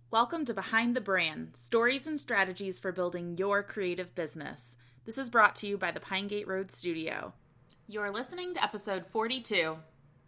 Welcome to Behind the Brand, stories and strategies for building your creative business. This is brought to you by the Pine Gate Road Studio. You're listening to episode 42.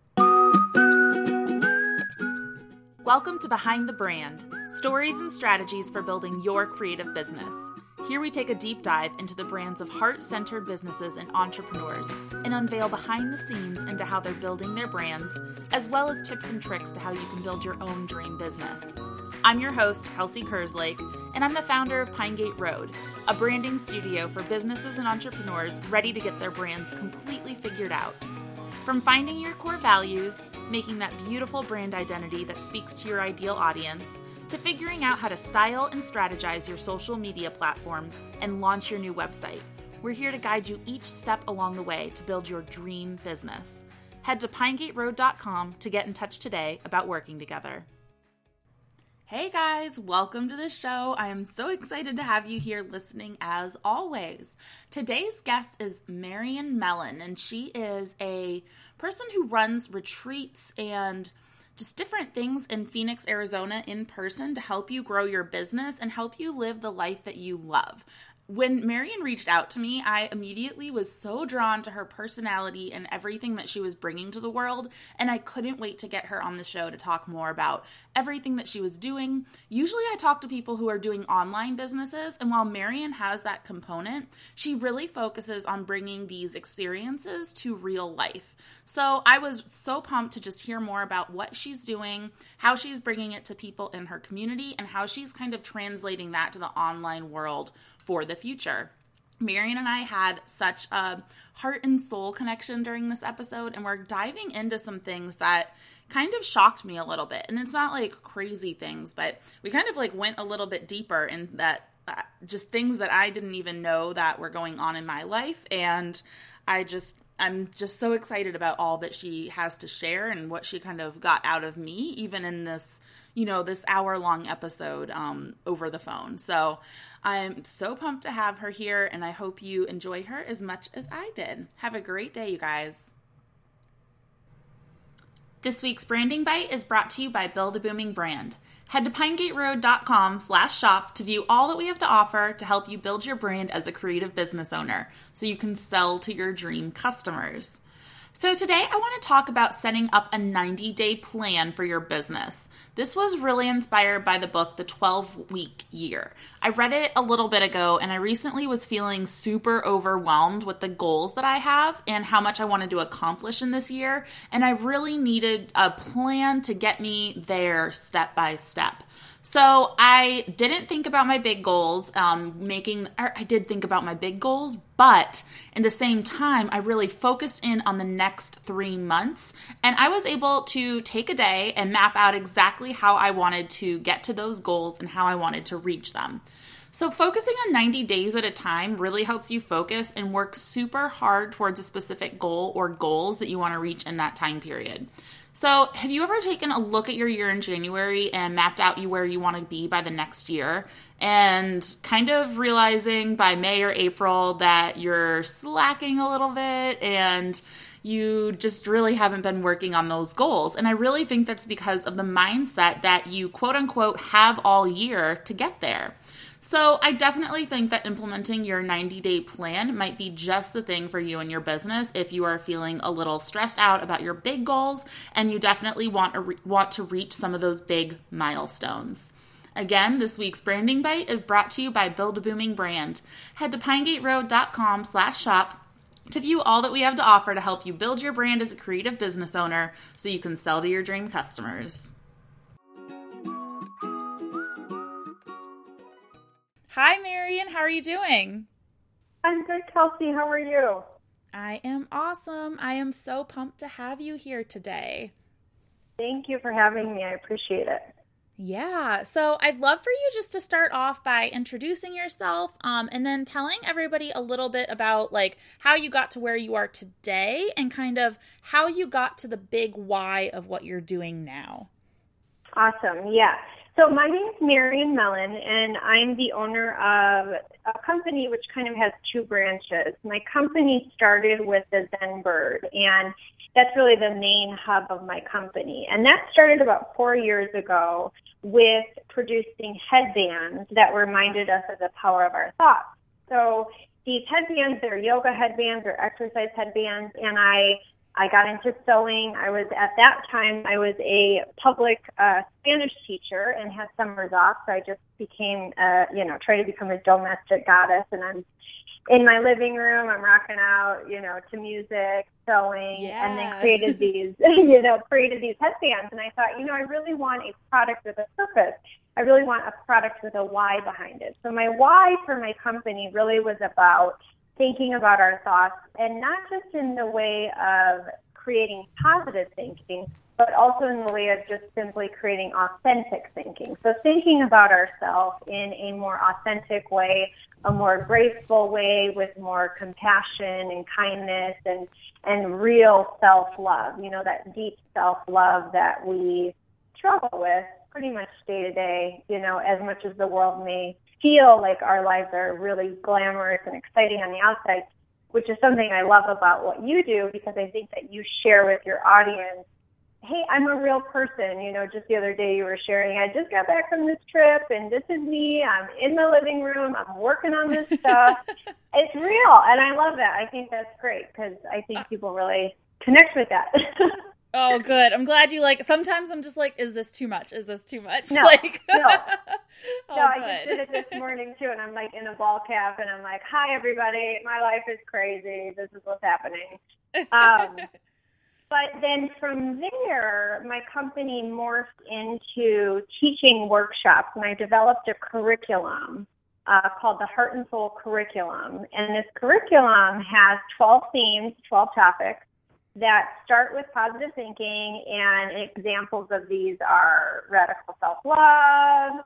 Welcome to Behind the Brand, stories and strategies for building your creative business. Here we take a deep dive into the brands of heart-centered businesses and entrepreneurs and unveil behind the scenes into how they're building their brands, as well as tips and tricks to how you can build your own dream business. I'm your host, Kelsey Kerslake, and I'm the founder of Pine Gate Road, a branding studio for businesses and entrepreneurs ready to get their brands completely figured out. From finding your core values, making that beautiful brand identity that speaks to your ideal audience, to figuring out how to style and strategize your social media platforms and launch your new website, we're here to guide you each step along the way to build your dream business. Head to pinegateroad.com to get in touch today about working together. Hey guys, welcome to the show. I am so excited to have you here listening as always. Today's guest is Marian Mellon, and she is a person who runs retreats and just different things in Phoenix, Arizona in person to help you grow your business and help you live the life that you love. When Marian reached out to me, I immediately was so drawn to her personality and everything that she was bringing to the world, and I couldn't wait to get her on the show to talk more about everything that she was doing. Usually I talk to people who are doing online businesses, and while Marian has that component, she really focuses on bringing these experiences to real life. So I was so pumped to just hear more about what she's doing, how she's bringing it to people in her community, and how she's kind of translating that to the online world for the future. Marian and I had such a heart and soul connection during this episode, and we're diving into some things that kind of shocked me a little bit. And it's not like crazy things, but we kind of like went a little bit deeper in that, just things that I didn't even know that were going on in my life. And I'm just so excited about all that she has to share and what she kind of got out of me, even in this, this hour-long episode over the phone. So I'm so pumped to have her here, and I hope you enjoy her as much as I did. Have a great day, you guys. This week's Branding Bite is brought to you by Build a Booming Brand. Head to pinegateroad.com/shop to view all that we have to offer to help you build your brand as a creative business owner so you can sell to your dream customers. So today I want to talk about setting up a 90-day plan for your business. This was really inspired by the book, The 12-Week Year. I read it a little bit ago, and I recently was feeling super overwhelmed with the goals that I have and how much I wanted to accomplish in this year, and I really needed a plan to get me there step by step. So I didn't think about my big goals, I did think about my big goals, but in the same time, I really focused in on the next 3 months, and I was able to take a day and map out exactly how I wanted to get to those goals and how I wanted to reach them. So focusing on 90 days at a time really helps you focus and work super hard towards a specific goal or goals that you want to reach in that time period. So have you ever taken a look at your year in January and mapped out where you want to be by the next year and kind of realizing by May or April that you're slacking a little bit and you just really haven't been working on those goals? And I really think that's because of the mindset that you quote unquote have all year to get there. So I definitely think that implementing your 90-day plan might be just the thing for you and your business if you are feeling a little stressed out about your big goals and you definitely want to reach some of those big milestones. Again, this week's Branding Bite is brought to you by Build a Booming Brand. Head to pinegateroad.com/shop to view all that we have to offer to help you build your brand as a creative business owner so you can sell to your dream customers. Hi, Marian. How are you doing? I'm good, Kelsey. How are you? I am awesome. I am so pumped to have you here today. Thank you for having me. I appreciate it. Yeah. So I'd love for you just to start off by introducing yourself and then telling everybody a little bit about how you got to where you are today and kind of how you got to the big why of what you're doing now. Awesome. Yeah. So my name is Marian Mellon, and I'm the owner of a company which kind of has two branches. My company started with the Zen Bird, and that's really the main hub of my company. And that started about 4 years ago with producing headbands that reminded us of the power of our thoughts. So these headbands, they're yoga headbands or exercise headbands, and I got into sewing. At that time, I was a public Spanish teacher and had summers off, so I just became, trying to become a domestic goddess, and I'm in my living room, I'm rocking out, to music, sewing, and then created these, created these headbands. And I thought, I really want a product with a purpose. I really want a product with a why behind it. So my why for my company really was about thinking about our thoughts, and not just in the way of creating positive thinking, but also in the way of just simply creating authentic thinking. So thinking about ourselves in a more authentic way, a more graceful way, with more compassion and kindness and real self-love, that deep self-love that we struggle with pretty much day to day, as much as the world may feel like our lives are really glamorous and exciting on the outside, which is something I love about what you do, because I think that you share with your audience, hey, I'm a real person. Just the other day you were sharing, I just got back from this trip and this is me. I'm in the living room. I'm working on this stuff. It's real. And I love that. I think that's great, because I think people really connect with that. Oh, good. I'm glad you sometimes I'm just like, is this too much? Is this too much? No, no. Oh, no, I just did it this morning too, and I'm like in a ball cap, and I'm like, hi, everybody. My life is crazy. This is what's happening. But then from there, my company morphed into teaching workshops, and I developed a curriculum called the Heart and Soul Curriculum. And this curriculum has 12 themes, 12 topics that start with positive thinking, and examples of these are radical self-love,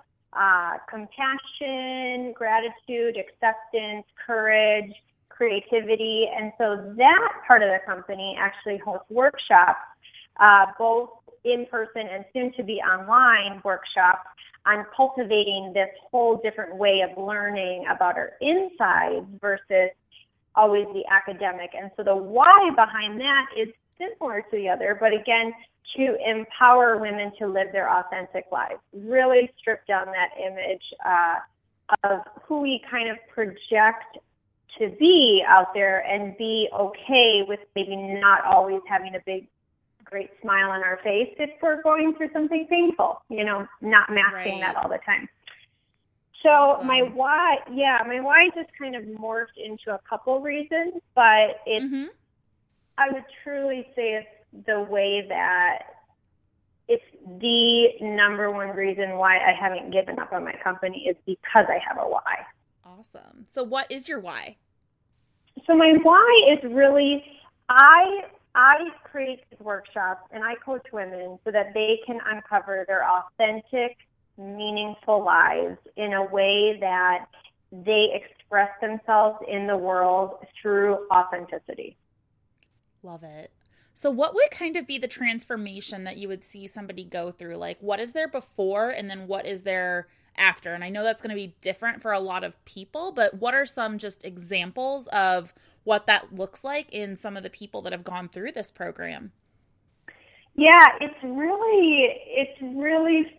compassion, gratitude, acceptance, courage, creativity. And so that part of the company actually hosts workshops, both in person and soon to be online workshops, on cultivating this whole different way of learning about our insides versus always the academic. And so the why behind that is similar to the other, but again, to empower women to live their authentic lives, really strip down that image of who we kind of project to be out there, and be okay with maybe not always having a big, great smile on our face if we're going through something painful, not masking that all the time. So awesome. my why just kind of morphed into a couple reasons, but it's, I would truly say it's the way that it's the number one reason why I haven't given up on my company, is because I have a why. Awesome. So what is your why? So my why is really, I create these workshops and I coach women so that they can uncover their authentic, meaningful lives in a way that they express themselves in the world through authenticity. Love it. So what would kind of be the transformation that you would see somebody go through? Like, what is there before, and then what is there after? And I know that's going to be different for a lot of people, but what are some just examples of what that looks like in some of the people that have gone through this program? Yeah, it's really,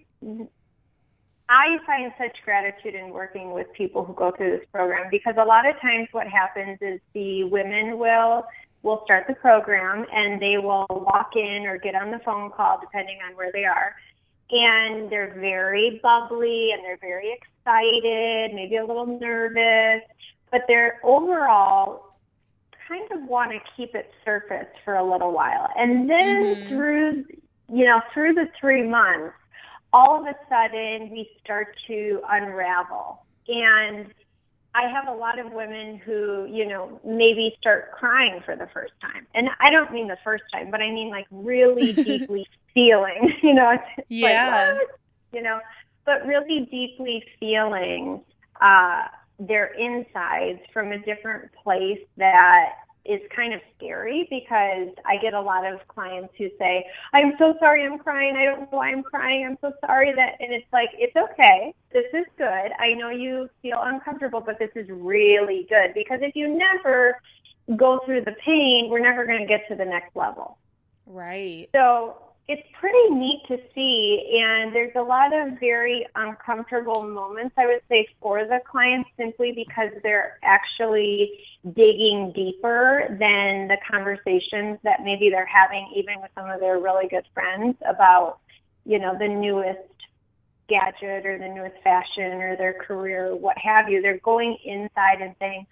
I find such gratitude in working with people who go through this program, because a lot of times what happens is the women will start the program and they will walk in or get on the phone call, depending on where they are, and they're very bubbly and they're very excited, maybe a little nervous, but they're overall kind of want to keep it surface for a little while. And then through the 3 months, all of a sudden we start to unravel. And I have a lot of women who, maybe start crying for the first time. And I don't mean the first time, but I mean like really deeply feeling, yeah. Like, but really deeply feeling their insides from a different place that is kind of scary, because I get a lot of clients who say, I'm so sorry I'm crying. I don't know why I'm crying. I'm so sorry that, and it's like, it's okay. This is good. I know you feel uncomfortable, but this is really good, because if you never go through the pain, we're never going to get to the next level. Right. So it's pretty neat to see, and there's a lot of very uncomfortable moments, I would say, for the clients, simply because they're actually digging deeper than the conversations that maybe they're having even with some of their really good friends about, the newest gadget or the newest fashion or their career, or what have you. They're going inside and saying,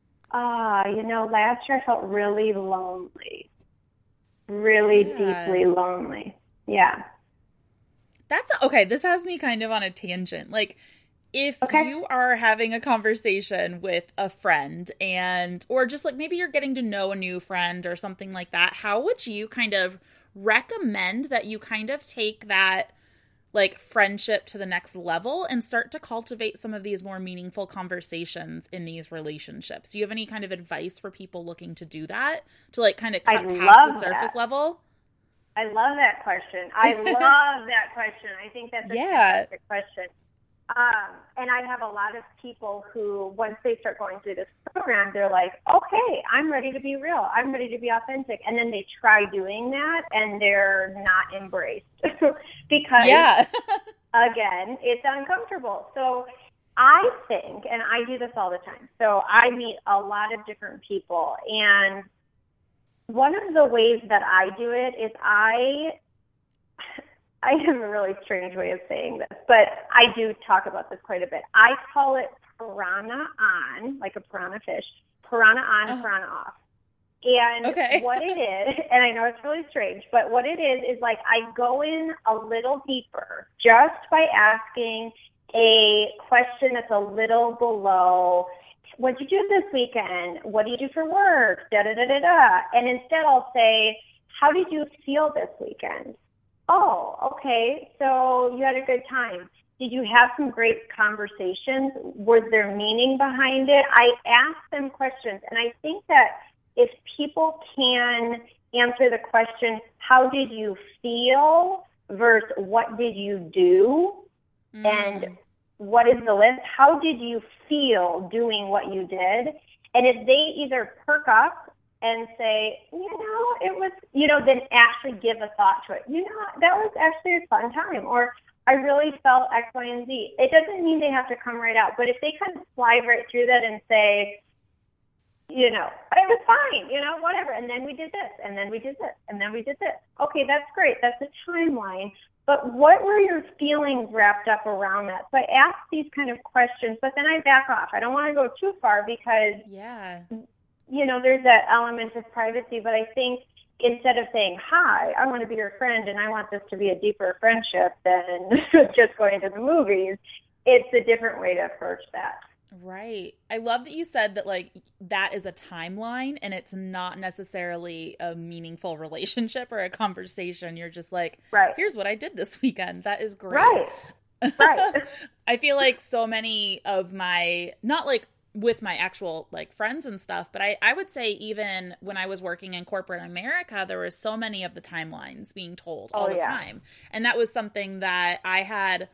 last year I felt really lonely. Really deeply lonely. Yeah. That's okay. This has me kind of on a tangent. Like, if you are having a conversation with a friend or just like maybe you're getting to know a new friend or something like that, how would you kind of recommend that you kind of take that like friendship to the next level and start to cultivate some of these more meaningful conversations in these relationships? Do you have any kind of advice for people looking to do that, to like kind of cut past the surface level? I love that question. I love that question. I think that's a fantastic question. And I have a lot of people who, once they start going through this program, they're like, okay, I'm ready to be real. I'm ready to be authentic. And then they try doing that and they're not embraced because, again, it's uncomfortable. So I think, and I do this all the time, so I meet a lot of different people. And one of the ways that I do it is I have a really strange way of saying this, but I do talk about this quite a bit. I call it piranha on, like a piranha fish, piranha on, piranha off. And what it is, and I know it's really strange, but what it is like I go in a little deeper just by asking a question that's a little below, what did you do this weekend? What do you do for work? Da-da-da-da-da. And instead I'll say, how did you feel this weekend? Oh, okay, so you had a good time. Did you have some great conversations? Was there meaning behind it? I ask them questions, and I think that if people can answer the question, how did you feel versus what did you do? And what is the list? How did you feel doing what you did? And if they either perk up and say, it was, then actually give a thought to it. That was actually a fun time. Or I really felt X, Y, and Z. It doesn't mean they have to come right out. But if they kind of slide right through that and say, it was fine, whatever. And then we did this, and then we did this, and then we did this. Okay, that's great. That's a timeline. But what were your feelings wrapped up around that? So I ask these kind of questions, but then I back off. I don't want to go too far because, there's that element of privacy. But I think instead of saying, hi, I want to be your friend and I want this to be a deeper friendship than just going to the movies, it's a different way to approach that. Right. I love that you said that, like, that is a timeline and it's not necessarily a meaningful relationship or a conversation. You're just like, here's what I did this weekend. That is great. Right. I feel like so many of my, not like with my actual like friends and stuff, but I would say even when I was working in corporate America, there were so many of the timelines being told all the time. And that was something that I had...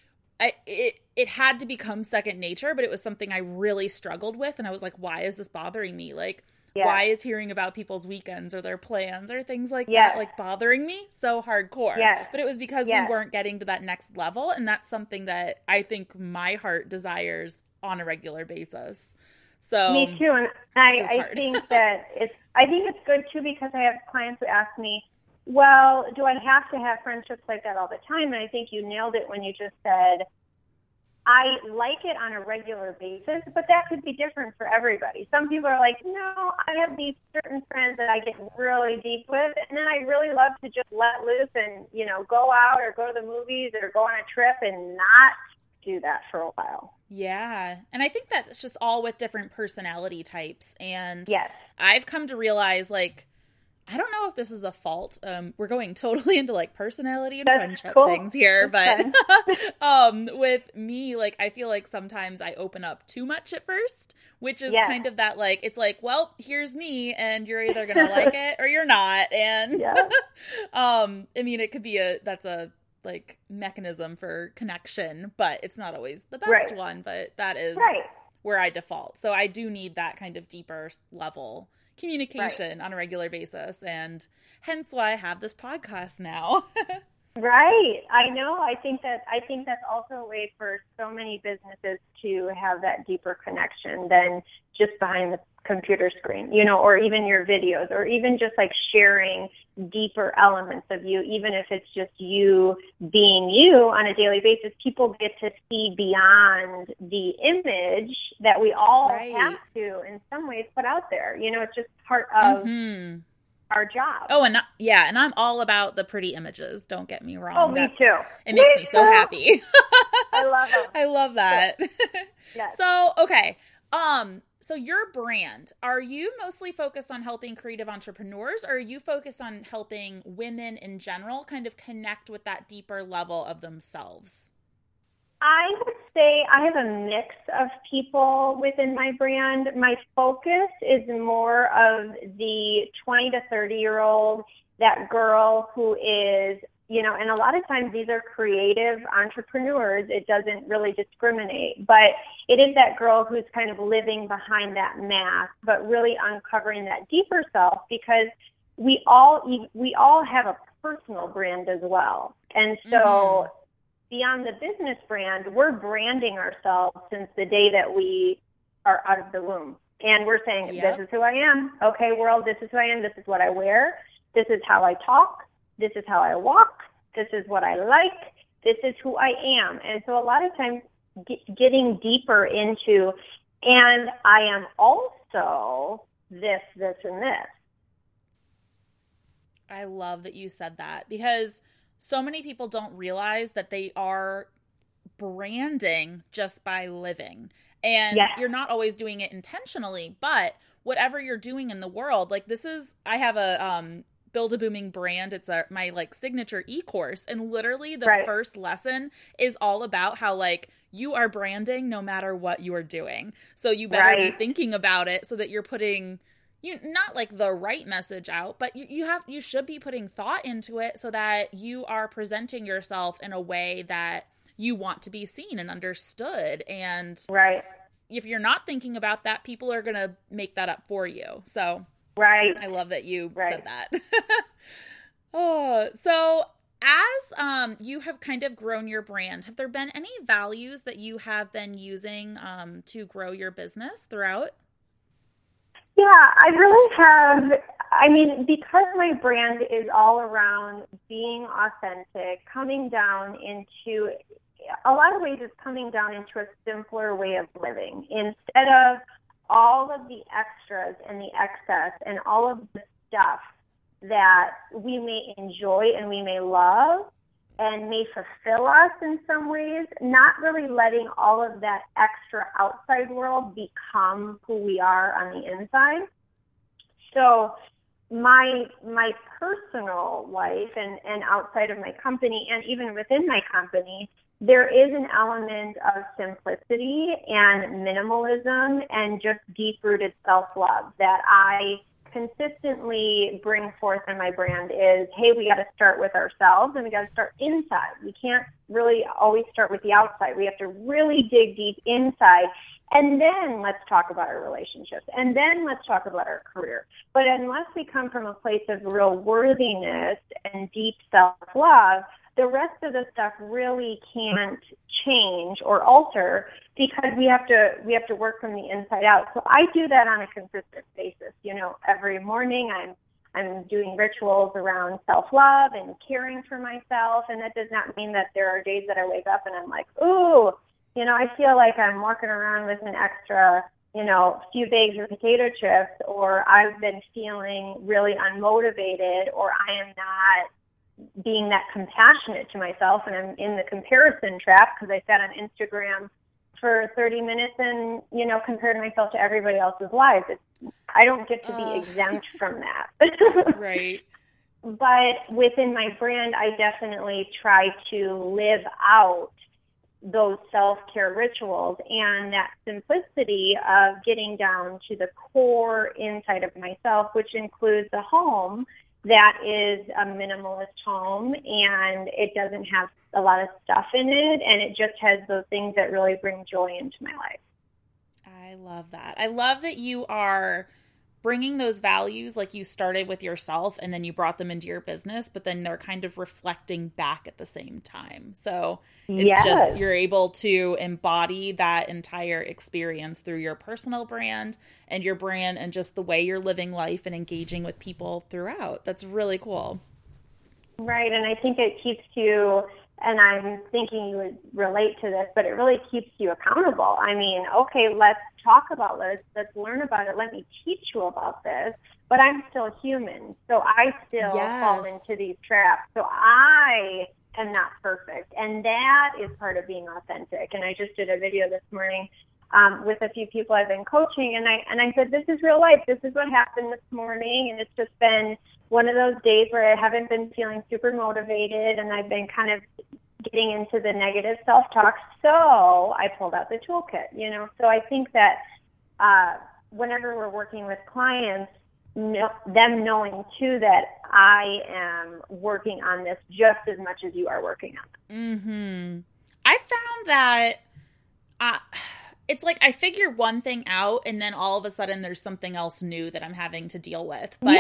It had to become second nature, but it was something I really struggled with. And I was like, why is this bothering me? Like, why is hearing about people's weekends or their plans or things like that, like, bothering me so hardcore? But it was because we weren't getting to that next level. And that's something that I think my heart desires on a regular basis. So me too. And I think that I think it's good too, because I have clients who ask me, well, do I have to have friendships like that all the time? And I think you nailed it when you just said, I like it on a regular basis, but that could be different for everybody. Some people are like, no, I have these certain friends that I get really deep with, and then I really love to just let loose and, go out or go to the movies or go on a trip and not do that for a while. Yeah. And I think that's just all with different personality types. And I've come to realize, like, I don't know if this is a fault. We're going totally into like personality and friendship things here, but with me, like, I feel like sometimes I open up too much at first, which is kind of that, like, it's like, well, here's me and you're either going to like it or you're not. And I mean, it could be that's a like mechanism for connection, but it's not always the best one, but that is where I default. So I do need that kind of deeper level communication on a regular basis. And hence why I have this podcast now. Right. I know. I think that's also a way for so many businesses to have that deeper connection than just behind the computer screen, or even your videos, or even just like sharing deeper elements of you, even if it's just you being you on a daily basis. People get to see beyond the image that we all have to, in some ways, put out there. It's just part of our job. Oh, and and I'm all about the pretty images. Don't get me wrong. Oh, me too. It makes me so happy. I love it. I love that. Yes. So, okay. So your brand, are you mostly focused on helping creative entrepreneurs, or are you focused on helping women in general kind of connect with that deeper level of themselves? I would say I have a mix of people within my brand. My focus is more of the 20 to 30-year-old, that girl who is, and a lot of times these are creative entrepreneurs. It doesn't really discriminate, but it is that girl who's kind of living behind that mask, but really uncovering that deeper self, because we all have a personal brand as well. And so beyond the business brand, we're branding ourselves since the day that we are out of the womb. And we're saying, this is who I am. Okay, world, this is who I am. This is what I wear. This is how I talk. This is how I walk. This is what I like. This is who I am. And so a lot of times getting deeper into, and I am also this, this, and this. I love that you said that, because so many people don't realize that they are branding just by living. And you're not always doing it intentionally, but whatever you're doing in the world, like I have a Build a Booming Brand. It's my like signature e-course. And literally the first lesson is all about how like you are branding no matter what you are doing. So you better be thinking about it so that you're putting not like the right message out, but you should be putting thought into it so that you are presenting yourself in a way that you want to be seen and understood. And if you're not thinking about that, people are going to make that up for you. So I love that you said that. So as you have kind of grown your brand, have there been any values that you have been using to grow your business throughout? Yeah, I really have. I mean, because my brand is all around being authentic, coming down into, a lot of ways it's coming down into a simpler way of living. Instead of all of the extras and the excess and all of the stuff that we may enjoy and we may love and may fulfill us in some ways, not really letting all of that extra outside world become who we are on the inside. So my personal life and outside of my company and even within my company, there is an element of simplicity and minimalism and just deep-rooted self-love that I consistently bring forth in my brand is, hey, we got to start with ourselves and we got to start inside. We can't really always start with the outside. We have to really dig deep inside, and then let's talk about our relationships, and then let's talk about our career. But unless we come from a place of real worthiness and deep self-love, the rest of the stuff really can't change or alter, because we have to work from the inside out. So I do that on a consistent basis. Every morning I'm doing rituals around self-love and caring for myself, and that does not mean that there are days that I wake up and I'm like, ooh, I feel like I'm walking around with an extra, few bags of potato chips, or I've been feeling really unmotivated, or I am not being that compassionate to myself, and I'm in the comparison trap because I sat on Instagram for 30 minutes and, compared myself to everybody else's lives. I don't get to be exempt from that. Right. But within my brand, I definitely try to live out those self-care rituals and that simplicity of getting down to the core inside of myself, which includes a home that is a minimalist home, and it doesn't have a lot of stuff in it, and it just has those things that really bring joy into my life. I love that. I love that you are bringing those values, like you started with yourself and then you brought them into your business, but then they're kind of reflecting back at the same time. So it's just, you're able to embody that entire experience through your personal brand and your brand and just the way you're living life and engaging with people throughout. That's really cool. Right. And I think it keeps you, and I'm thinking you would relate to this, but it really keeps you accountable. I mean, okay, let's talk about this. Let's learn about it. Let me teach you about this. But I'm still human. So I still fall into these traps. So I am not perfect. And that is part of being authentic. And I just did a video this morning with a few people I've been coaching. And I said, this is real life. This is what happened this morning. And it's just been one of those days where I haven't been feeling super motivated. And I've been kind of getting into the negative self-talk. So I pulled out the toolkit, you know. So I think that whenever we're working with clients, them knowing too that I am working on this just as much as you are working on it. Mm-hmm. I found that it's like I figure one thing out and then all of a sudden there's something else new that I'm having to deal with. But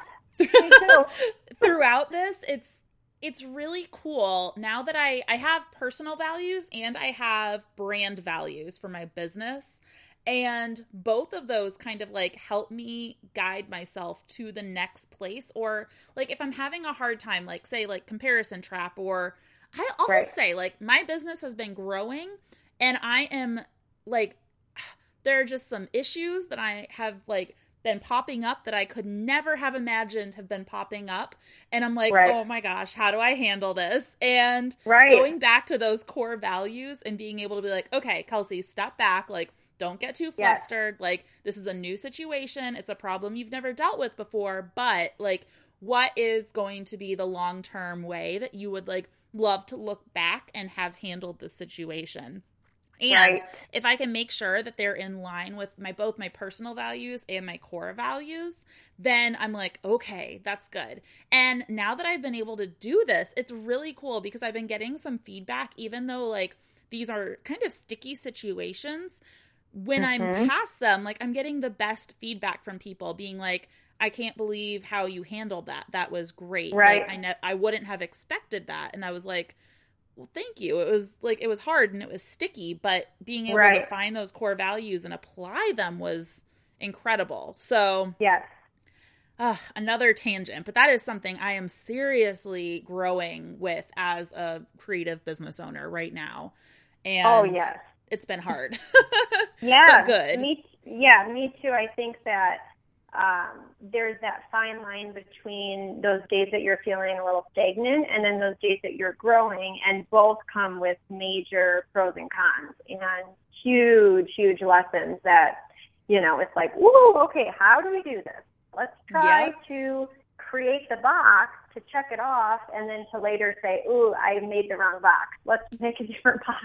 throughout this, it's really cool now that I have personal values and I have brand values for my business. And both of those kind of like help me guide myself to the next place. Or like if I'm having a hard time, like say like comparison trap, or I'll just say like my business has been growing and I am like, there are just some issues that I have like been popping up that I could never have imagined have been popping up. And I'm like, oh my gosh, how do I handle this? And going back to those core values and being able to be like, okay, Kelsey, step back. Like, don't get too flustered. Like, this is a new situation. It's a problem you've never dealt with before. But like, what is going to be the long-term way that you would like love to look back and have handled this situation? And if I can make sure that they're in line with both my personal values and my core values, then I'm like, okay, that's good. And now that I've been able to do this, it's really cool because I've been getting some feedback, even though like these are kind of sticky situations. When I'm past them, like I'm getting the best feedback from people being like, I can't believe how you handled that. That was great. Like I wouldn't have expected that. And I was like, well, thank you. It was hard and it was sticky, but being able to find those core values and apply them was incredible. So another tangent, but that is something I am seriously growing with as a creative business owner right now. And it's been hard. But good. Me too. I think that there's that fine line between those days that you're feeling a little stagnant and then those days that you're growing, and both come with major pros and cons and huge lessons that, you know, it's like, whoa, okay, how do we do this? Let's try to create the box to check it off and then to later say, ooh, I made the wrong box. Let's make a different box.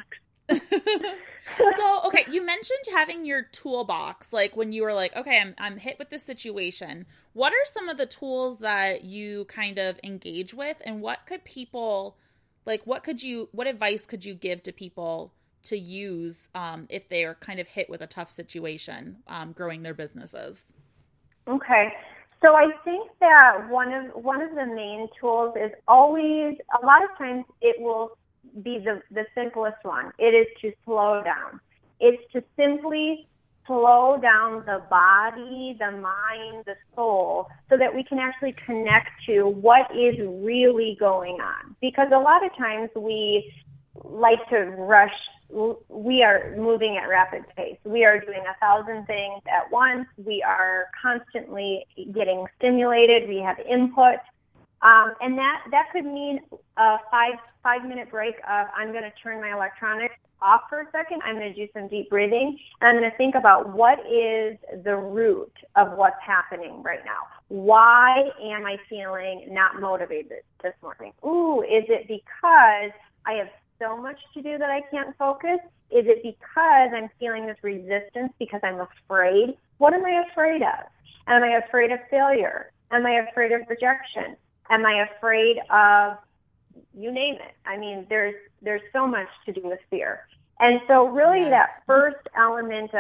So, okay, you mentioned having your toolbox, like when you were like, okay, I'm hit with this situation. What are some of the tools that you kind of engage with, and what could people, like, what advice could you give to people to use if they are kind of hit with a tough situation growing their businesses? Okay. So I think that one of the main tools is always, a lot of times it will be the simplest one. It is to slow down. It's to simply slow down the body, the mind, the soul, so that we can actually connect to what is really going on. Because a lot of times we like to rush. We are moving at rapid pace. We are doing 1,000 things at once. We are constantly getting stimulated. We have input. And that could mean a five-minute break of, I'm going to turn my electronics off for a second. I'm going to do some deep breathing. And I'm going to think about what is the root of what's happening right now. Why am I feeling not motivated this morning? Ooh, is it because I have so much to do that I can't focus? Is it because I'm feeling this resistance because I'm afraid? What am I afraid of? Am I afraid of failure? Am I afraid of rejection? Am I afraid of, you name it? I mean, there's so much to do with fear. And so really that first element of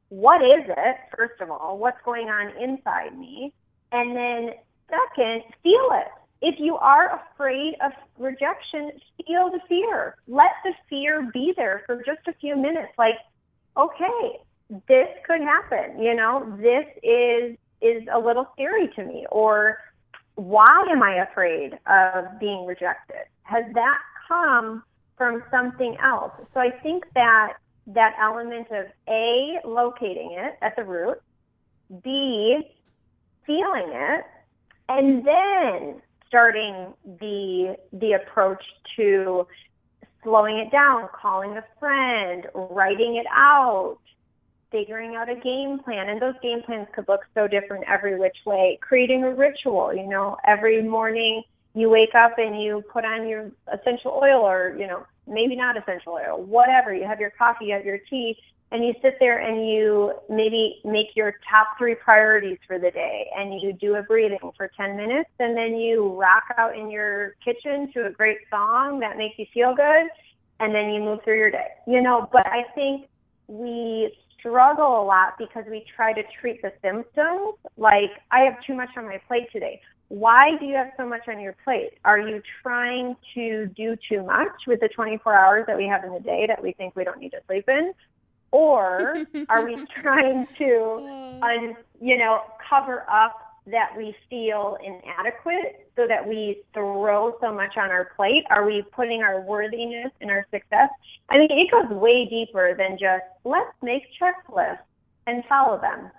what is it, first of all? What's going on inside me? And then second, feel it. If you are afraid of rejection, feel the fear. Let the fear be there for just a few minutes. Like, okay, this could happen. You know, this is a little scary to me. Or why am I afraid of being rejected? Has that come from something else? So I think that element of A, locating it at the root, B, feeling it, and then starting the approach to slowing it down, calling a friend, writing it out, figuring out a game plan. And those game plans could look so different every which way. Creating a ritual, you know, every morning you wake up and you put on your essential oil, or, you know, maybe not essential oil, whatever. You have your coffee, you have your tea, and you sit there and you maybe make your top 3 priorities for the day, and you do a breathing for 10 minutes, and then you rock out in your kitchen to a great song that makes you feel good, and then you move through your day. You know, but I think we struggle a lot because we try to treat the symptoms like, I have too much on my plate today. Why do you have so much on your plate? Are you trying to do too much with the 24 hours that we have in the day that we think we don't need to sleep in? Or are we trying to, cover up that we feel inadequate so that we throw so much on our plate? Are we putting our worthiness and our success? I mean, it goes way deeper than just, let's make checklists and follow them.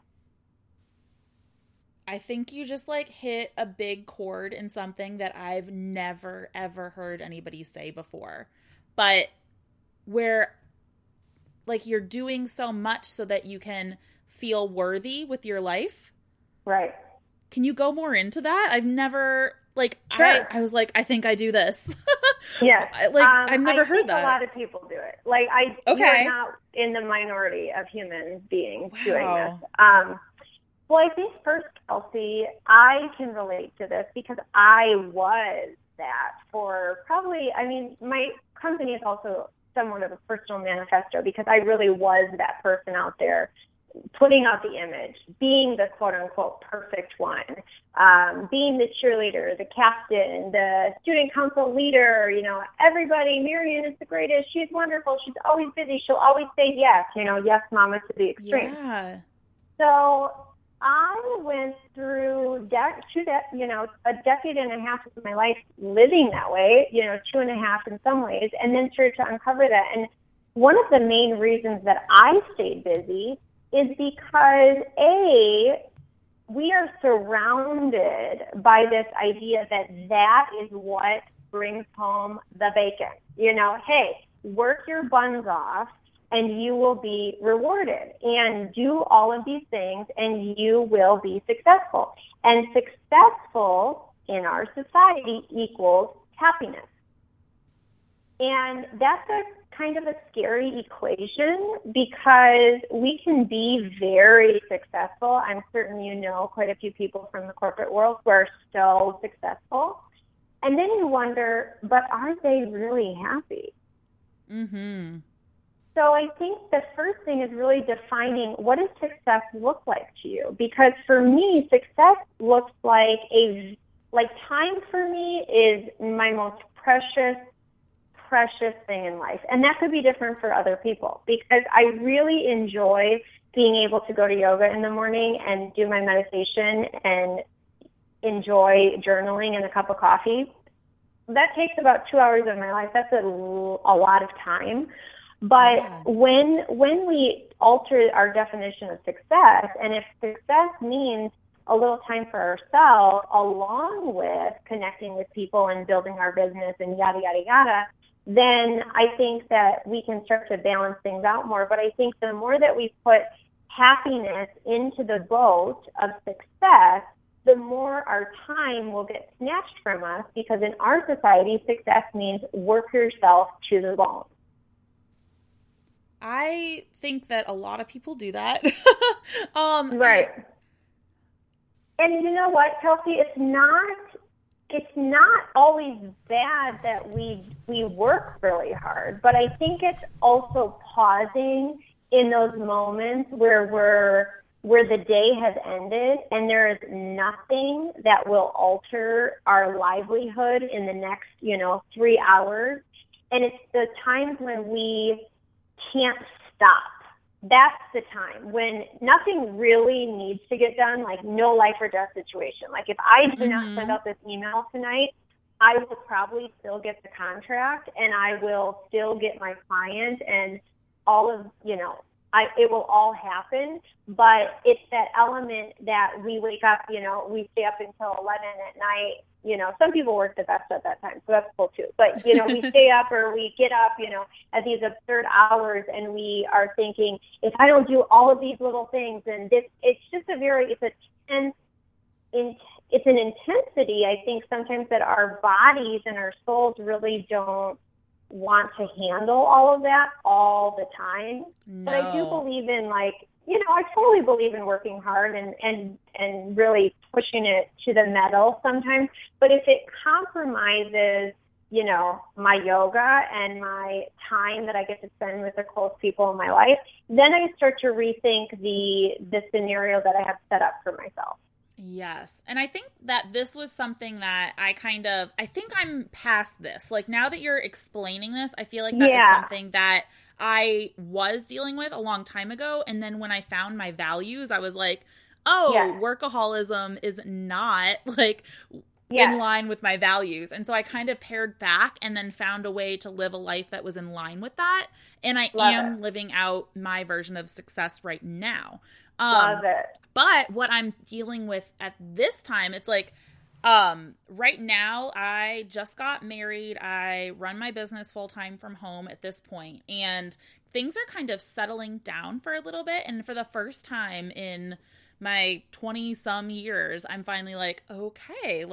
I think you just like hit a big chord in something that I've never, ever heard anybody say before. But where like you're doing so much so that you can feel worthy with your life. Right. Can you go more into that? I've never, like, sure. I was like, I think I do this. Yes. I've never heard that. A lot of people do it. Like, you're not in the minority of human beings doing this. Well, I think first, Kelsey, I can relate to this because I was that for probably, I mean, my company is also somewhat of a personal manifesto because I really was that person out there putting out the image, being the quote-unquote perfect one, being the cheerleader, the captain, the student council leader, you know, everybody, Marian is the greatest, she's wonderful, she's always busy, she'll always say yes, you know, yes mama to the extreme. Yeah. So I went through a decade and a half of my life living that way, 2.5 in some ways, and then started to uncover that. And one of the main reasons that I stayed busy is because, A, we are surrounded by this idea that is what brings home the bacon. You know, hey, work your buns off and you will be rewarded, and do all of these things and you will be successful. And successful in our society equals happiness. And that's a kind of a scary equation because we can be very successful. I'm certain you know quite a few people from the corporate world who are so successful. And then you wonder, but are they really happy? Mm-hmm. So I think the first thing is really defining what does success look like to you? Because for me, success looks like time for me is my most precious thing in life. And that could be different for other people because I really enjoy being able to go to yoga in the morning and do my meditation and enjoy journaling and a cup of coffee. That takes about 2 hours of my life. That's a lot of time. But when we alter our definition of success, and if success means a little time for ourselves along with connecting with people and building our business and yada, yada, yada, then I think that we can start to balance things out more. But I think the more that we put happiness into the boat of success, the more our time will get snatched from us because in our society, success means work yourself to the bone. I think that a lot of people do that. Right. And you know what, Kelsey? It's not always bad that we work really hard, but I think it's also pausing in those moments where the day has ended and there is nothing that will alter our livelihood in the next, 3 hours. And it's the times when we can't stop. That's the time when nothing really needs to get done, like no life or death situation. Like if I do not send out this email tonight, I will probably still get the contract and I will still get my client and all of, it will all happen. But it's that element that we wake up, we stay up until 11 at night. Some people work the best at that time, so that's cool too. But, we stay up or we get up, at these absurd hours and we are thinking, if I don't do all of these little things, and it's an intensity, I think, sometimes that our bodies and our souls really don't want to handle all of that all the time. No. But I do believe in I totally believe in working hard and really pushing it to the metal sometimes. But if it compromises, my yoga and my time that I get to spend with the close people in my life, then I start to rethink the scenario that I have set up for myself. Yes. And I think that this was something that I think I'm past this. Like now that you're explaining this, I feel like that is something that I was dealing with a long time ago. And then when I found my values, I was like, workaholism is not in line with my values. And so I kind of pared back and then found a way to live a life that was in line with that. And I am living out my version of success right now. Love it. But what I'm dealing with at this time, it's right now I just got married. I run my business full time from home at this point, and things are kind of settling down for a little bit. And for the first time in my 20 some years, I'm finally okay,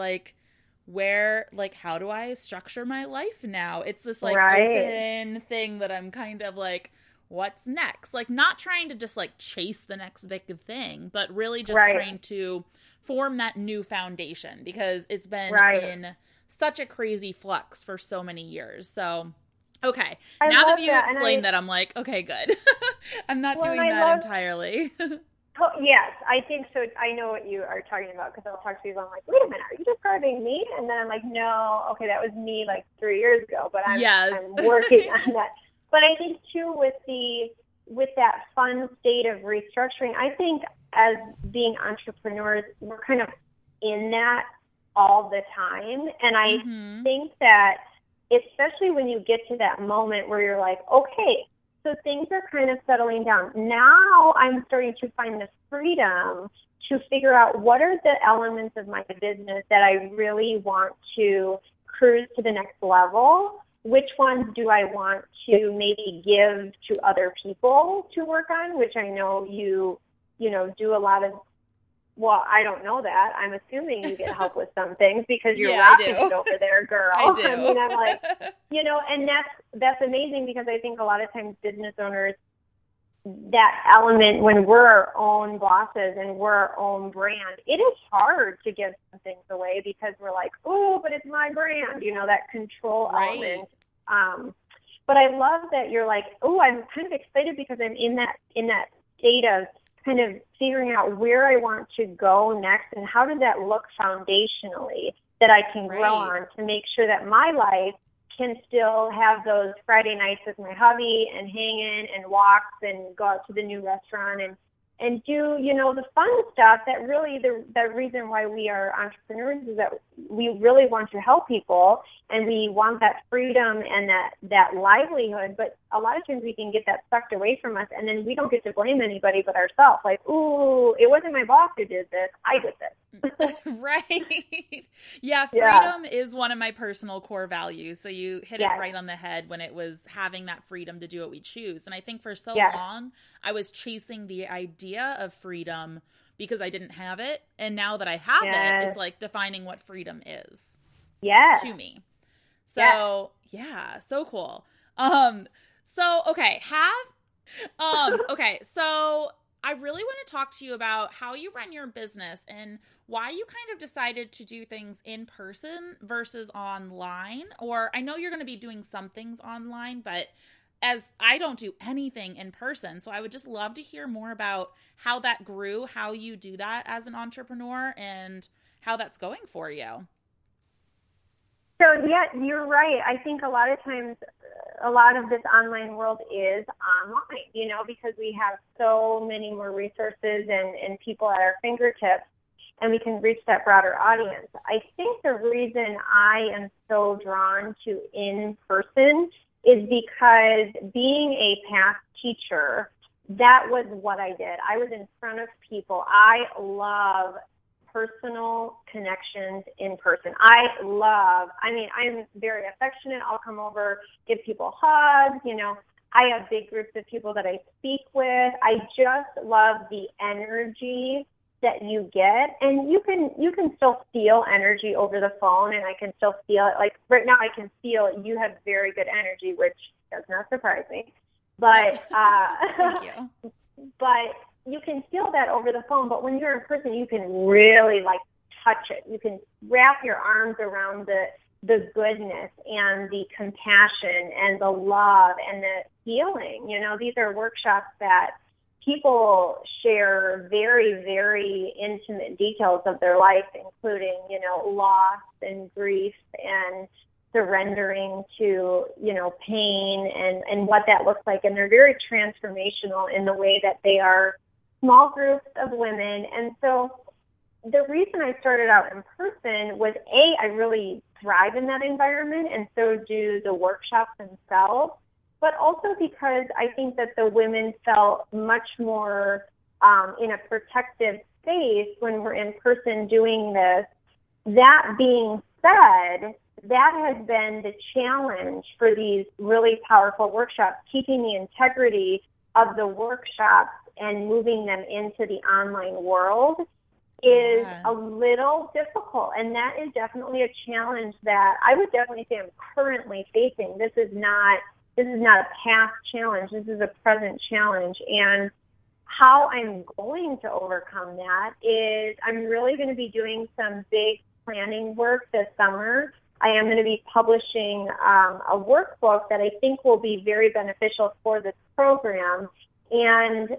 how do I structure my life now? It's this open thing that I'm kind of what's next? Not trying to just chase the next big thing, but really just trying to form that new foundation because it's been in such a crazy flux for so many years. So, okay. Now that you explained that, I'm okay, good. I'm not doing that entirely. Oh, yes, I think so. I know what you are talking about because I'll talk to people. I'm like, wait a minute, are you describing me? And then I'm like, no, okay, that was me 3 years ago, but I'm working on that. But I think too with that fun state of restructuring, I think as being entrepreneurs, we're kind of in that all the time. And I think that especially when you get to that moment where you're like, okay, so things are kind of settling down. Now I'm starting to find the freedom to figure out what are the elements of my business that I really want to cruise to the next level. Which ones do I want to maybe give to other people to work on, which I know you do a lot of. Well, I don't know that. I'm assuming you get help with some things because you're laughing it over there, girl. I do. I mean, I'm like, and that's amazing because I think a lot of times business owners, that element when we're our own bosses and we're our own brand, it is hard to give some things away because we're like, oh, but it's my brand, that control element. But I love that you're like, oh, I'm kind of excited because I'm in that state of kind of figuring out where I want to go next and how does that look foundationally that I can grow on to make sure that my life can still have those Friday nights with my hubby and hang in and walks and go out to the new restaurant and do, the fun stuff that really the reason why we are entrepreneurs is that we really want to help people and we want that freedom and that livelihood. But a lot of times we can get that sucked away from us and then we don't get to blame anybody but ourselves. Like, ooh, it wasn't my boss who did this. I did this. Right. Yeah. Freedom is one of my personal core values. So you hit it right on the head when it was having that freedom to do what we choose. And I think for so long I was chasing the idea of freedom because I didn't have it. And now that I have it, it's defining what freedom is to me. So so cool. So I really want to talk to you about how you run your business and why you kind of decided to do things in person versus online. Or I know you're going to be doing some things online, but as I don't do anything in person. So I would just love to hear more about how that grew, how you do that as an entrepreneur, and how that's going for you. So yeah, you're right. I think a lot of times, a lot of this online world is online, because we have so many more resources and people at our fingertips, and we can reach that broader audience. I think the reason I am so drawn to in-person is because being a past teacher, that was what I did. I was in front of people. I love personal connections in person. I'm very affectionate. I'll come over, give people hugs. I have big groups of people that I speak with. I just love the energy that you get, and you can still feel energy over the phone, and I can still feel it. Like right now, I can feel you have very good energy, which does not surprise me. But thank you. But you can feel that over the phone. But when you're in person, you can really touch it. You can wrap your arms around the goodness and the compassion and the love and the healing. These are workshops that people share very, very intimate details of their life, including, loss and grief and surrendering to, pain and what that looks like. And they're very transformational in the way that they are small groups of women. And so the reason I started out in person was, I really thrive in that environment, and so do the workshops themselves, but also because I think that the women felt much more in a protective space when we're in person doing this. That being said, that has been the challenge for these really powerful workshops, keeping the integrity of the workshops and moving them into the online world is a little difficult. And that is definitely a challenge that I would definitely say I'm currently facing. This is not a past challenge. This is a present challenge. And how I'm going to overcome that is I'm really going to be doing some big planning work this summer. I am going to be publishing a workbook that I think will be very beneficial for this program. And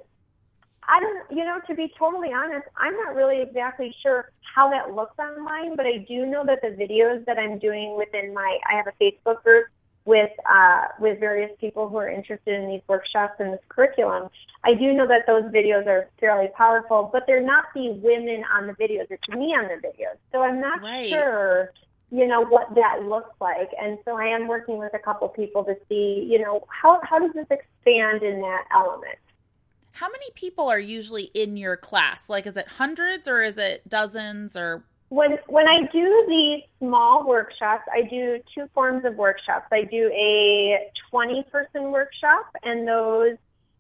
I don't, to be totally honest, I'm not really exactly sure how that looks online, but I do know that the videos that I'm doing I have a Facebook group with various people who are interested in these workshops and this curriculum. I do know that those videos are fairly powerful, but they're not the women on the videos. It's me on the videos. So I'm not sure, what that looks like. And so I am working with a couple people to see, how does this expand in that element? How many people are usually in your class? Like, is it hundreds or is it dozens or? When I do these small workshops, I do two forms of workshops. I do a 20-person workshop, and those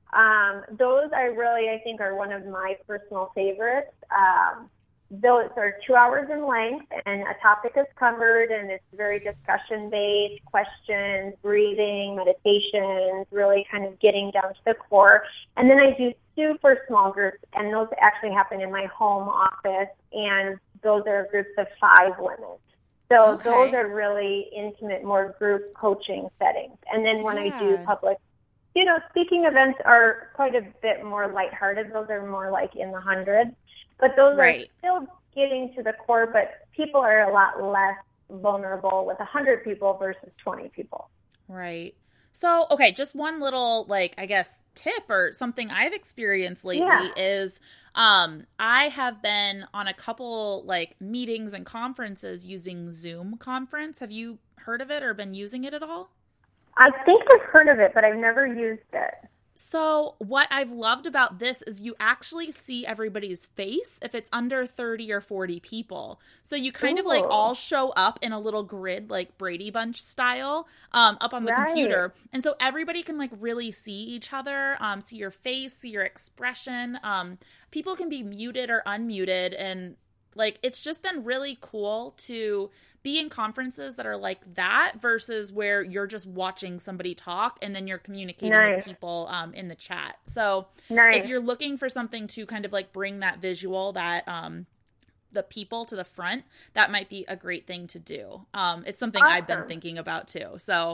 I think are one of my personal favorites. Those are 2 hours in length, and a topic is covered, and it's very discussion-based, questions, breathing, meditations, really kind of getting down to the core. And then I do super small groups, and those actually happen in my home office, and those are groups of 5 women. So those are really intimate, more group coaching settings. And then when I do public, speaking events are quite a bit more lighthearted. Those are more like in the hundreds. But those are still getting to the core, but people are a lot less vulnerable with 100 people versus 20 people. Right. So, just one little, tip or something I've experienced lately is I have been on a couple, meetings and conferences using Zoom Conference. Have you heard of it or been using it at all? I think I've heard of it, but I've never used it. So what I've loved about this is you actually see everybody's face if it's under 30 or 40 people. So you kind of all show up in a little grid, like Brady Bunch style, up on the computer. And so everybody can really see each other, see your face, see your expression. People can be muted or unmuted, and it's just been really cool to be in conferences that are like that versus where you're just watching somebody talk and then you're communicating with people in the chat. So if you're looking for something to kind of bring that visual, that the people to the front, that might be a great thing to do. It's something I've been thinking about too. So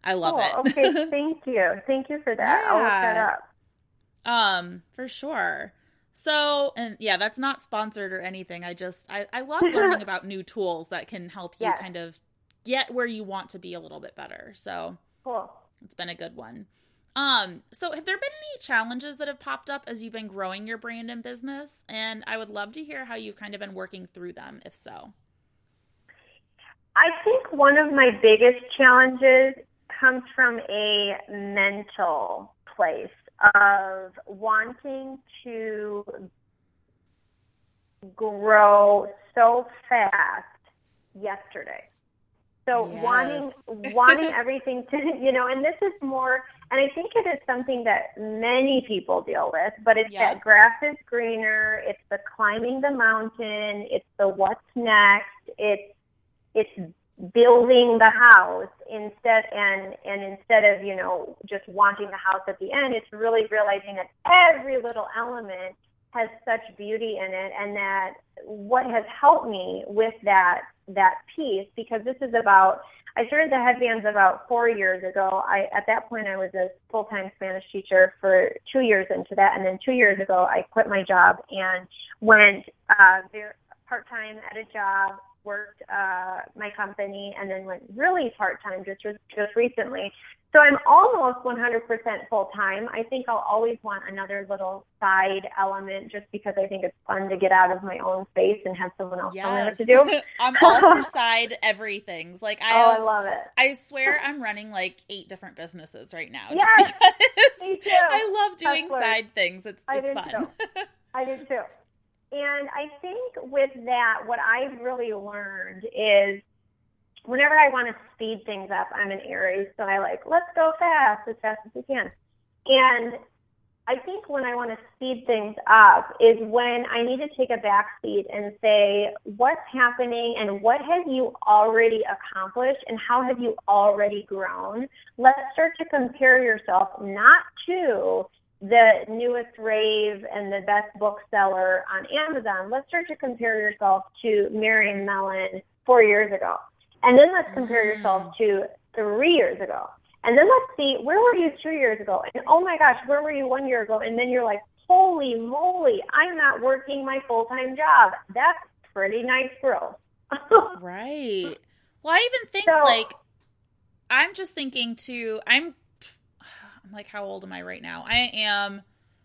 I love Cool. it. Okay, thank you. Thank you for that. I'll look that up. For sure. So, and yeah, that's not sponsored or anything. I love learning about new tools that can help you Yes. kind of get where you want to be a little bit better. So Cool. it's been a good one. So have there been any challenges that have popped up as you've been growing your brand and business? And I would love to hear how you've kind of been working through them, if so. I think one of my biggest challenges comes from a mental place of wanting to grow so fast yesterday. So Yes. wanting everything to, and this is more, and I think it is something that many people deal with, but it's Yeah. that grass is greener, it's the climbing the mountain, it's the what's next, it's building the house instead of, just wanting the house at the end. It's really realizing that every little element has such beauty in it, and that what has helped me with that piece, because I started the headbands about 4 years ago. At that point I was a full-time Spanish teacher for 2 years into that, and then 2 years ago I quit my job and went part-time at a job, worked my company, and then went really part-time just recently. So I'm almost 100% full-time. I think I'll always want another little side element just because I think it's fun to get out of my own space and have someone else tell me what to do. I'm all for side everything's. I love it. I swear I'm running like 8 different businesses right now. Yes, me too. I love doing side things. It's fun. Too. I did too. And I think with that, what I've really learned is whenever I want to speed things up, I'm an Aries, so let's go fast as we can. And I think when I want to speed things up is when I need to take a back seat and say, what's happening and what have you already accomplished and how have you already grown? Let's start to compare yourself not to the newest rave and the best bookseller on Amazon. Let's start to compare yourself to Marion Mellon 4 years ago. And then let's compare yourself to 3 years ago. And then let's see, where were you 2 years ago? And oh my gosh, where were you 1 year ago? And then you're like, holy moly, I'm not working my full-time job. That's pretty nice growth. Right. Well, I even think I'm just thinking too, I'm like, how old am I right now? I am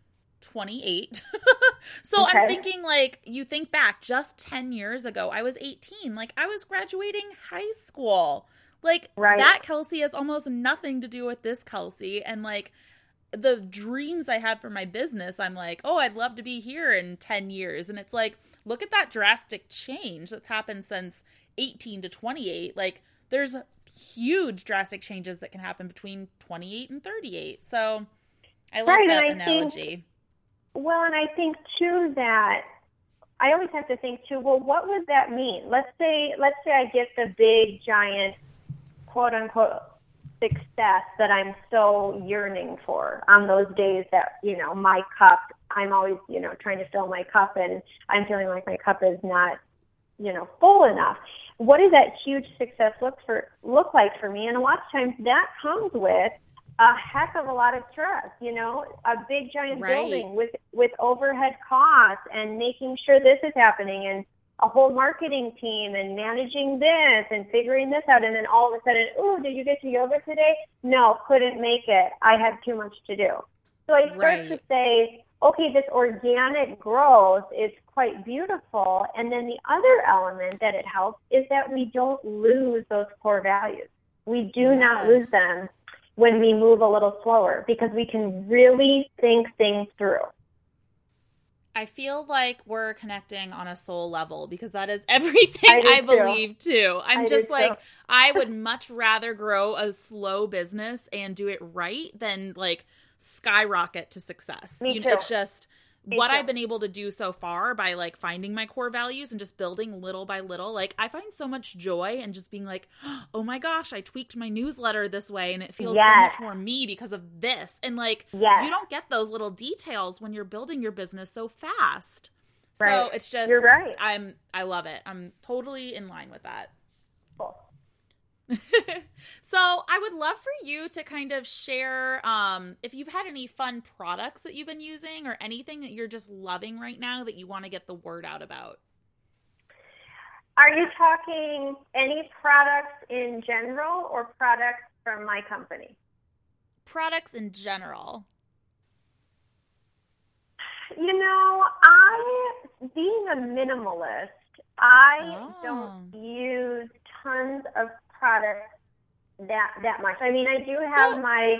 28. So okay. I'm thinking you think back just 10 years ago, I was 18. I was graduating high school. Right. That Kelsey has almost nothing to do with this Kelsey. And the dreams I had for my business, I'm like, oh, I'd love to be here in 10 years. And it's look at that drastic change that's happened since 18 to 28. There's huge drastic changes that can happen between 28 and 38. So I like that analogy. And I think too that I always have to think too, well, what would that mean? Let's say I get the big giant quote unquote success that I'm so yearning for on those days that, my cup, I'm always, trying to fill my cup and I'm feeling like my cup is not, full enough. What does that huge success look like for me? And a lot of times that comes with a heck of a lot of stress, a big giant building with overhead costs and making sure this is happening and a whole marketing team and managing this and figuring this out. And then all of a sudden, oh, did you get to yoga today? No, couldn't make it. I had too much to do. So I start to say, okay, this organic growth is quite beautiful. And then the other element that it helps is that we don't lose those core values. We do not lose them when we move a little slower because we can really think things through. I feel like we're connecting on a soul level because that is everything I believe too. I'm just I would much rather grow a slow business and do it right than skyrocket to success. Me too. It's just what I've been able to do so far by finding my core values and just building little by little. I find so much joy in just being oh my gosh, I tweaked my newsletter this way and it feels so much more me because of this. And you don't get those little details when you're building your business so fast. Right. So it's just, you're right. I love it. I'm totally in line with that. Cool. So I would love for you to kind of share if you've had any fun products that you've been using or anything that you're just loving right now that you want to get the word out about. Are you talking any products in general or products from my company? Products in general. Being a minimalist, I don't use tons of products that much. I mean, I do have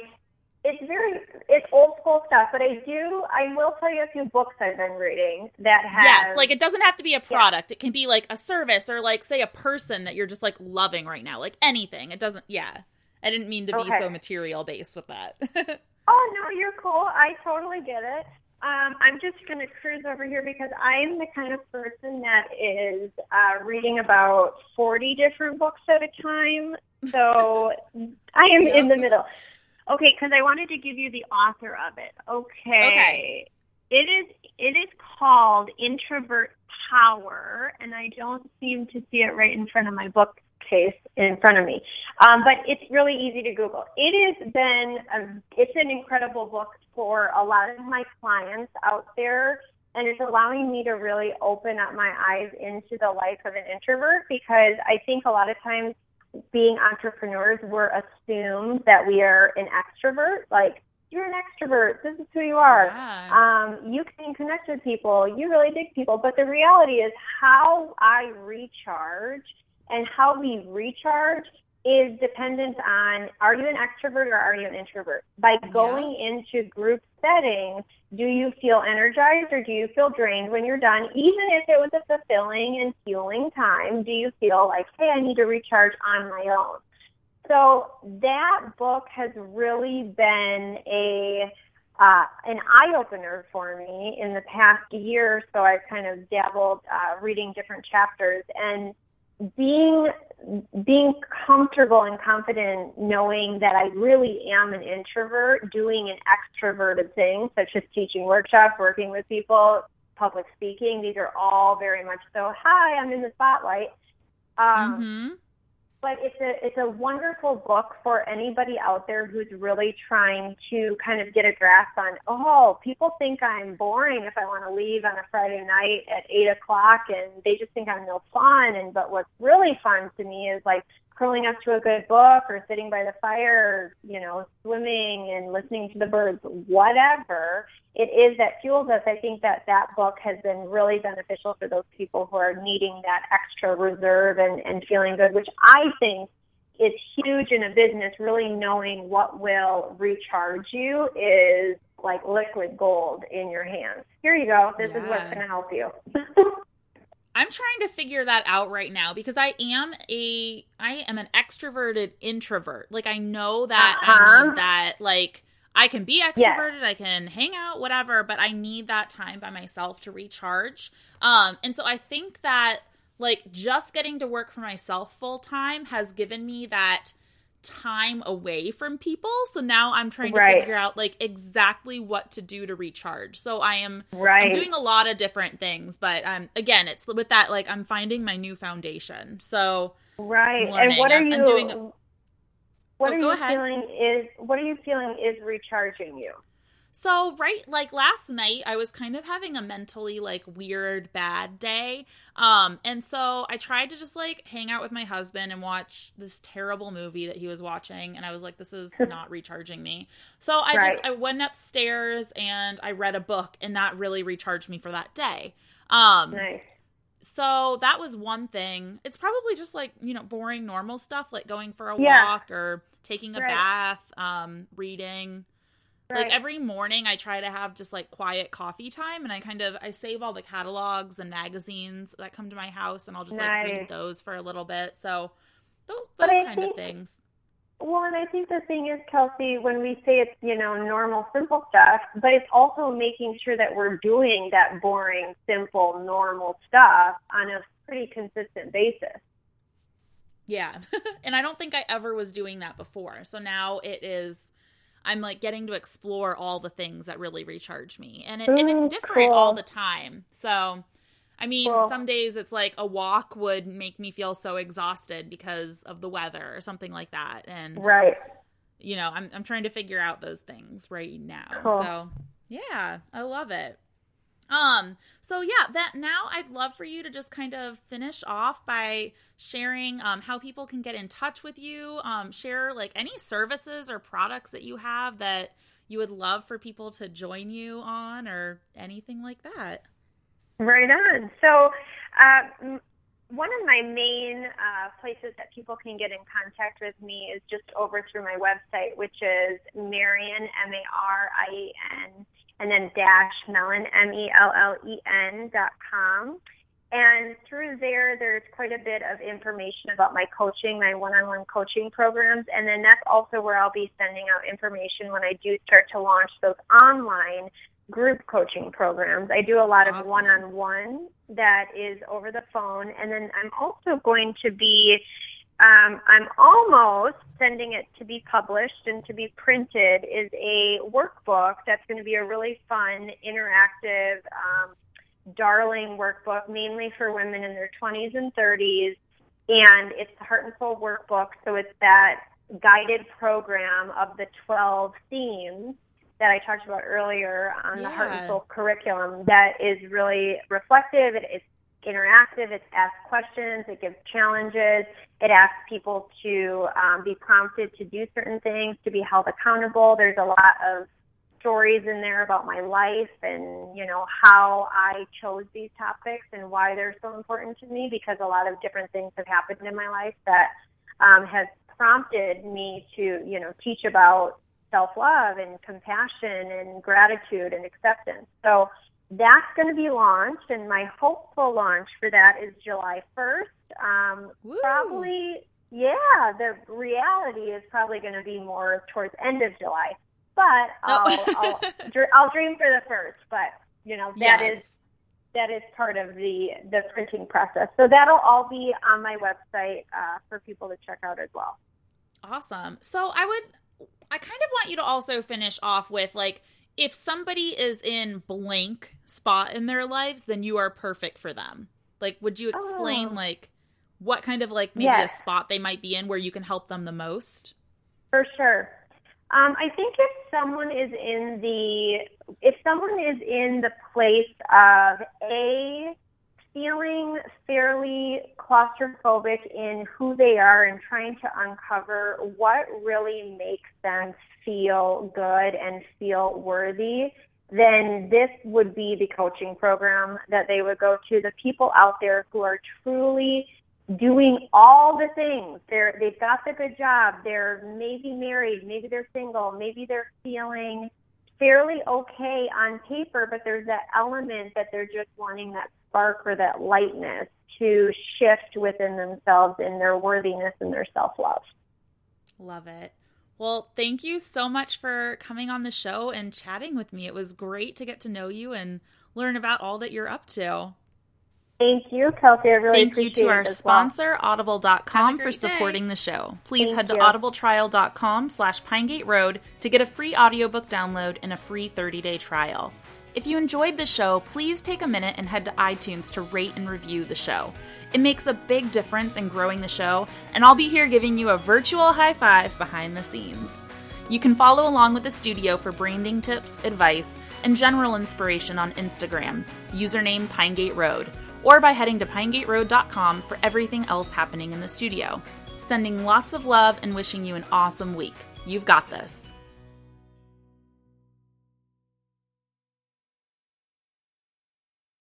it's old school stuff, but I will tell you a few books I've been reading that have. Yes, like it doesn't have to be a product. It can be like a service or like, say, a person that you're just like loving right now, like anything. It doesn't, I didn't mean to be so material based with that. Oh, no, you're cool. I totally get it. I'm just going to cruise over here because I'm the kind of person that is reading about 40 different books at a time. So I am in the middle. Okay, because I wanted to give you the author of it. Okay. It is called Introvert Power, and I don't seem to see it right in front of my bookcase in front of me. But it's really easy to Google. It's an incredible book for a lot of my clients out there, and it's allowing me to really open up my eyes into the life of an introvert, because I think a lot of times being entrepreneurs, we're assumed that we are an extrovert. Like, you're an extrovert. This is who you are. Yeah. You can connect with people. You really dig people. But the reality is how I recharge and how we recharge is dependent on, are you an extrovert or are you an introvert? By going into group settings, do you feel energized or do you feel drained when you're done? Even if it was a fulfilling and fueling time, do you feel like, hey, I need to recharge on my own? So that book has really been an eye-opener for me in the past year. So I've kind of dabbled reading different chapters, and being comfortable and confident knowing that I really am an introvert doing an extroverted thing, such as teaching workshops, working with people, public speaking. These are all very much so, hi, I'm in the spotlight. But it's a wonderful book for anybody out there who's really trying to kind of get a grasp on, people think I'm boring if I want to leave on a Friday night at 8 o'clock, and they just think I'm no fun. But what's really fun to me is like curling up to a good book or sitting by the fire, or, swimming and listening to the birds, whatever it is that fuels us. I think that book has been really beneficial for those people who are needing that extra reserve and feeling good, which I think is huge in a business. Really knowing what will recharge you is like liquid gold in your hands. Here you go. This is what's going to help you. I'm trying to figure that out right now because I am an extroverted introvert. Like, I know that I need that, like, I can be extroverted, I can hang out, whatever, but I need that time by myself to recharge. And so I think that, like, just getting to work for myself full time has given me that time away from people. So now I'm trying to figure out, like, exactly what to do to recharge. So I'm doing a lot of different things, but again, it's with that, like, I'm finding my new foundation. So and what are you What are you feeling is recharging you? So, like last night, I was kind of having a mentally, like, weird, bad day. And so I tried to just, like, hang out with my husband and watch this terrible movie that he was watching. And I was like, this is not recharging me. So I went upstairs and I read a book, and that really recharged me for that day. Nice. So that was one thing. It's probably just, like, boring, normal stuff, like going for a walk or taking a bath, reading. Like, every morning I try to have just, like, quiet coffee time, and I save all the catalogs and magazines that come to my house, and I'll just, like, read those for a little bit. So those kind of things. Well, and I think the thing is, Kelsey, when we say it's, normal, simple stuff, but it's also making sure that we're doing that boring, simple, normal stuff on a pretty consistent basis. Yeah. And I don't think I ever was doing that before. So now I'm, like, getting to explore all the things that really recharge me. And it's different all the time. So I mean, Cool. Some days it's like a walk would make me feel so exhausted because of the weather or something like that. And, Right. I'm trying to figure out those things right now. Cool. So yeah, I love it. So yeah, that now I'd love for you to just kind of finish off by sharing, how people can get in touch with you, share like any services or products that you have that you would love for people to join you on or anything like that. Right on. So, one of my main places that people can get in contact with me is just over through my website, which is Marian, MARIAN, and then -Mellen, MELLEN.com. And through there, there's quite a bit of information about my coaching, my one-on-one coaching programs. And then that's also where I'll be sending out information when I do start to launch those online group coaching programs. I do a lot of one-on-one that is over the phone. And then I'm also going to be, I'm almost sending it to be published and to be printed, is a workbook that's going to be a really fun, interactive, darling workbook, mainly for women in their 20s and 30s. And it's the Heart and Soul workbook. So it's that guided program of the 12 themes that I talked about earlier on the Heart and Soul curriculum that is really reflective. It's interactive. It asks questions. It gives challenges. It asks people to be prompted to do certain things, to be held accountable. There's a lot of stories in there about my life and, how I chose these topics and why they're so important to me, because a lot of different things have happened in my life that has prompted me to, teach about self-love and compassion and gratitude and acceptance. So that's going to be launched, and my hopeful launch for that is July 1st. Probably, the reality is probably going to be more towards end of July. But I'll dream for the first. But that is part of the printing process. So that'll all be on my website for people to check out as well. Awesome. So I kind of want you to also finish off with, like, if somebody is in blank spot in their lives, then you are perfect for them. Like, would you explain, like, what kind of, like, maybe a spot they might be in where you can help them the most? For sure. I think if someone is in the place of feeling fairly claustrophobic in who they are and trying to uncover what really makes them feel good and feel worthy, then this would be the coaching program that they would go to. The people out there who are truly doing all the things. They've got the good job. They're maybe married. Maybe they're single. Maybe they're feeling fairly okay on paper, but there's that element that they're just wanting that spark or that lightness to shift within themselves in their worthiness and their self-love. Love it. Well, thank you so much for coming on the show and chatting with me. It was great to get to know you and learn about all that you're up to. Thank you, Kelsey. I really appreciate it. Thank you to our sponsor, Audible.com, for supporting the show. Please head to audibletrial.com/Pinegate Road to get a free audiobook download and a free 30-day trial. If you enjoyed the show, please take a minute and head to iTunes to rate and review the show. It makes a big difference in growing the show, and I'll be here giving you a virtual high five behind the scenes. You can follow along with the studio for branding tips, advice, and general inspiration on Instagram, username Pinegate Road, or by heading to pinegateroad.com for everything else happening in the studio. Sending lots of love and wishing you an awesome week. You've got this.